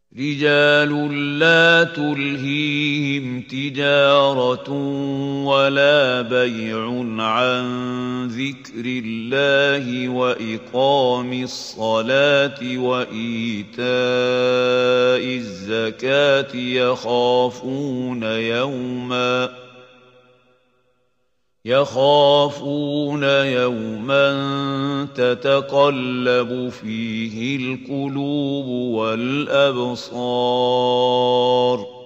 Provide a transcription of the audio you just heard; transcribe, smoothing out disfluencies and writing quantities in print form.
رجال لا تلهيهم تجارة ولا بيع عن ذكر الله وإقام الصلاة وإيتاء الزكاة يخافون يوما تتقلب فيه القلوب والأبصار